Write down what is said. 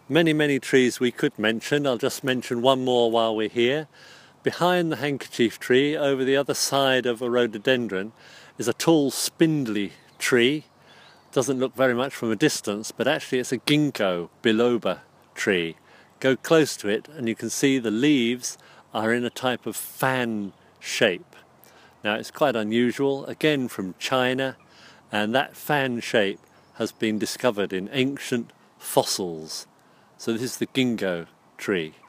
Many trees we could mention. I'll just mention one more while we're here. Behind the handkerchief tree, over the other side of a rhododendron, is a tall spindly tree. Doesn't look very much from a distance, but actually it's a ginkgo biloba tree. Go close to it and you can see the leaves are in a type of fan shape. Now it's quite unusual, again from China, and that fan shape has been discovered in ancient fossils. So this is the ginkgo tree.